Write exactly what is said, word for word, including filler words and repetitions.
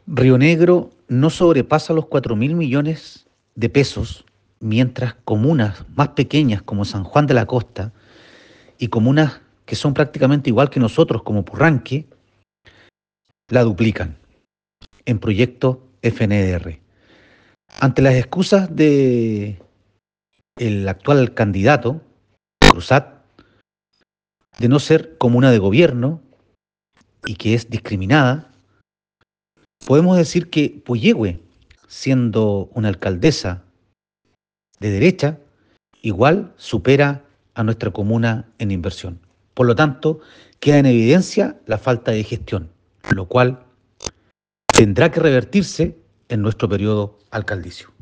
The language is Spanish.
Río Negro no sobrepasa los cuatro mil millones de pesos, mientras comunas más pequeñas como San Juan de la Costa y comunas que son prácticamente igual que nosotros como Purranque, la duplican en proyectos F N D R. Ante las excusas de el actual candidato, Cruzat, de no ser comuna de gobierno y que es discriminada, podemos decir que Puyehue, siendo una alcaldesa de derecha, igual supera a nuestra comuna en inversión. Por lo tanto, queda en evidencia la falta de gestión, lo cual tendrá que revertirse en nuestro periodo alcaldicio.